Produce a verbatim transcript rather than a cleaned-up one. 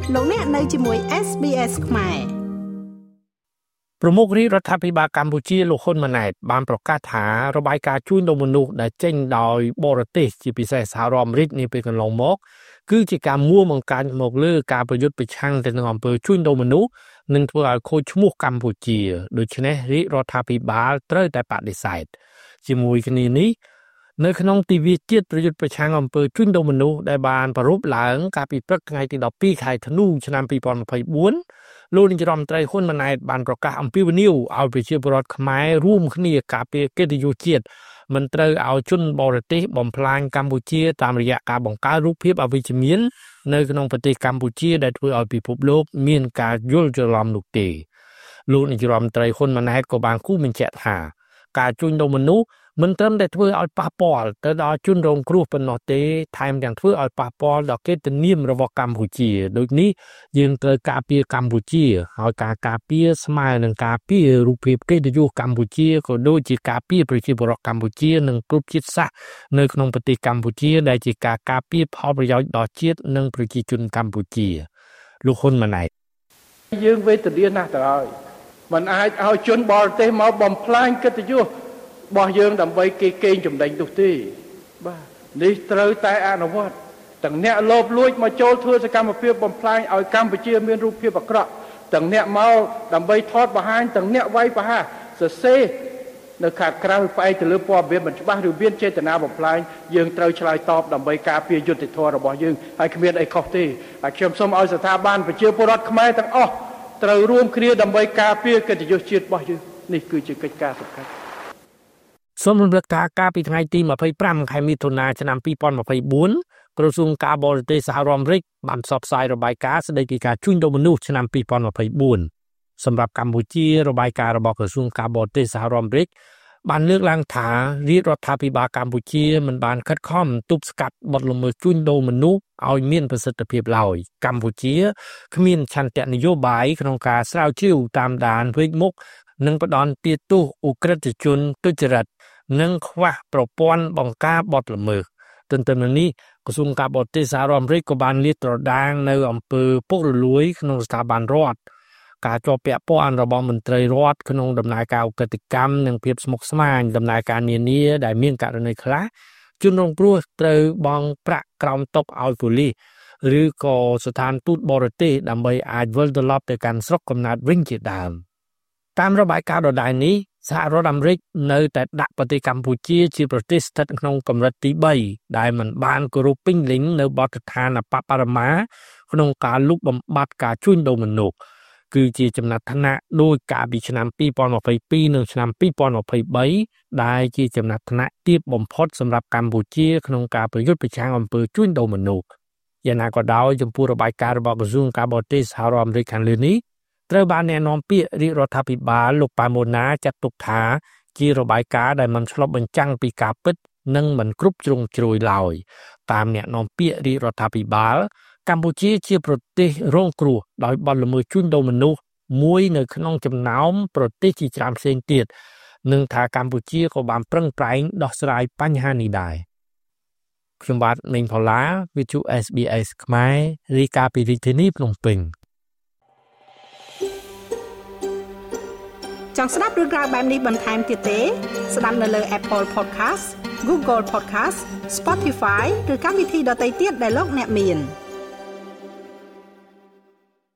លោកអ្នកនៅជាមួយ เอส บี เอส ខ្មែរប្រមុខរាជរដ្ឋាភិបាលកម្ពុជាលោកហ៊ុនម៉ាណែតបានប្រកាសថារបាយការណ៍ជួញដូរមនុស្សដែលចេញដោយបរទេសជាពិសេសសហរដ្ឋអាមេរិកនាពេលកន្លងមកគឺជាការមួលបង្កាច់មកលើការប្រយុទ្ធប្រឆាំងទៅនឹងអំពើជួញដូរមនុស្សនិងធ្វើឲ្យខូចឈ្មោះកម្ពុជាដូច្នេះរាជរដ្ឋាភិបាលត្រូវតែបដិសេធជាមួយគ្នានេះនៅក្នុងទិវាជាតិប្រយុទ្ធប្រឆាំងអំពើជួញដូរមនុស្សដែលបានប្រារព្ធឡើងកាលពីព្រឹកថ្ងៃទីដប់ពីរខែធ្នូឆ្នាំពីរពាន់ម្ភៃបួនលោកនាយរដ្ឋមន្ត្រីហ៊ុនម៉ាណែតបានប្រកាសអំពាវនាវឲ្យប្រជាពលរដ្ឋខ្មែររួមគ្នាការពារកិត្តិយសជាតិមិនត្រូវឲ្យជនបរទេសបំផ្លាញកម្ពុជាតាមរយៈការបង្កើតរូបភាពអវិជ្ជមាននៅក្នុងប្រទេសកម្ពុជាដែលធ្វើឲ្យពិភពលោកមានការយល់ច្រឡំនោះទេលោកនាយរដ្ឋមន្ត្រីហ៊ុនម៉ាណែតក៏បានគូបញ្ជាក់ថាការជួញដូរមនុស្សមិនត្រឹមតែធ្វើឲ្យប៉ះពាល់ទៅដល់ជនរងគ្រោះប៉ុណ្ណោះទេថែមទាំងធ្វើឲ្យប៉ះពាល់ដល់កិត្តិនាមរបស់កម្ពុជាដូចនេះយើងត្រូវការពារកម្ពុជាហើយការការពារស្មើនឹងការពាររូបភាពកិត្តិយសកម្ពុជាក៏ដូចជាការពារប្រជាពលរដ្ឋកម្ពុជានិងគ្រប់ជាតិសាសន៍នៅក្នុងប្រទេសកម្ពុជាដែលជាការការពារផលប្រយោជន៍ដល់ជាតិនិងប្រជាជនកម្ពុជាលោកហ៊ុនម៉ាណែតយើងវេទនាណាស់ទៅហើយមិនអាចឲ្យជនបរទេសមកបំផ្លាញកិត្តិយសរបស់យើងដើម្បីគេកេងចំណេញនោះទេបាទនេះត្រូវតែអនុវត្តទាំងអ្នកលោភលួចមកចូលធ្វើសកម្មភាពបំផ្លាញឲ្យកម្ពុជាមានរូបភាពអាក្រក់ទាំងអ្នកមកដើម្បីថតបង្ហាញទាំងអ្នកវាយប្រហារសរសេរនៅខាងក្រៅផ្អែកទៅលើព័ត៌មានមិនច្បាស់ឬមានចេតនាបំផ្លាញយើងត្រូវឆ្លើយតបដើម្បីការពារយុត្តិធម៌របស់យើងហើយគ្មានអីខុសទេហើយខ្ញុំសូមឲ្យស្ថាប័នប្រជាពលរដ្ឋខ្មែរទាំងអស់ត្រូវរួមគ្នាដើម្បីការពារកិត្តិយសជាតិរបស់យើងនេះគឺជាកិច្ចការសំខាន់សូមរំលឹកថាកាលពីថ្ងៃទីម្ភៃប្រាំខែមិថុនាឆ្នាំពីរពាន់ម្ភៃបួនក្រសួងការបរទេសសហរដ្ឋអាមេរិកបានផ្សព្វផ្សាយរបាយការណ៍ស្តីពីការជួញដូរមនុស្សឆ្នាំពីរពាន់ម្ភៃបួនសម្រាប់កម្ពុជារបាយការណ៍របស់ក្រសួងការបរទេសសហរដ្ឋអាមេរិកបានលើកឡើងថារាជរដ្ឋាភិបាលកម្ពុជាមិនបានខិតខំទប់ស្កាត់បទល្មើសជួញដូរមនុស្សឲ្យមានប្រសិទ្ធភាពឡើយកម្ពុជាគ្មានឆន្ទៈនយោបាយក្នុងការស្រាវជ្រាវតាមដានវេកមុខនិងផ្ដន់ទាទោសឧក្រិដ្ឋជនទុច្ចរិតនិងខ្វះប្រព័ន្ធបង្ការបទល្មើសទន្ទឹមនឹងនេះក្រសួងការបរទេសសហរដ្ឋអាមេរិកក៏បានលាតត្រដាងនៅអំពើពុករលួយក្នុងស្ថាប័នរដ្ឋការជាប់ពាក់ព័ន្ធរបស់មន្ត្រីរដ្ឋក្នុងដំណើរការឧក្រិដ្ឋកម្មនិងភាពស្មុគស្មាញដំណើរការនានាដែលមានករណីខ្លះជនរងគ្រោះត្រូវបង់ប្រាក់ក្រោមតុឲ្យប៉ូលីសឬក៏ស្ថានទូតបរទេសដើម្បីអាចវិលត្រឡប់ទៅកាន់ស្រុកកំណើតវិញជាដើមតាមរបាយការណ៍ដដែលនេះសហរដ្ឋអាមេរិកនៅតែដាក់ប្រទេសកម្ពុជាជាប្រទេសស្ថិតក្នុងកម្រិតទីបីដែលមិនបានគោរពពេញលេញនៅបទដ្ឋានអបបរមាក្នុងការលុបបំបាត់ការជួញដូរមនុស្សគឺជាចំណាត់ថ្នាក់ដោយកាលពីឆ្នាំពីរពាន់ម្ភៃពីរនិងឆ្នាំពីរពាន់ម្ភៃបីដែលជាចំណាត់ថ្នាក់ទាបបំផុតសម្រាប់កម្ពុជាក្នុងការប្រយុទ្ធប្រឆាំងអំពើជួញដូរមនុស្សយ៉ាងណាក៏ដោយចំពោះរបាយការណ៍របស់ក្រសួងការបរទេសសហរដ្ឋអាមេរិកខាងលើនេះត្រូវបានអ្នកនាំពាក្យរាជរដ្ឋាភិបាលលោកប៉ាម៉ូណាចាត់ទុកថាជារបាយការណ៍ដែលមិនឆ្លុះបញ្ចាំងពីការពិតនិងមិនគ្រប់ជ្រុងជ្រោយឡើយតាមអ្នកនាំពាក្យរាជរដ្ឋាភិបាលកម្ពុជាជាប្រទេសរងគ្រោះដោយបទល្មើសជួញដូរមនុស្សមួយនៅក្នុងចំណោមប្រទេសជាច្រើនផ្សេងទៀតនិងថាកម្ពុជាក៏បានប្រឹងប្រែងដោះស្រាយបញ្ហានេះដែរខ្ញុំបាទមេងផល្លាវិទ្យុ เอส บี เอส ខ្មែររាយការណ៍ពីរាជធានីភ្នំពេញចង់ស្ដាប់រឿងរ៉ាវបែបនេះបន្ថែមទៀតទេស្ដាប់នៅលើ Apple Podcast Google Podcast Spotify ឬកម្មវិធីដទៃទៀតដែលលោកអ្នកមាន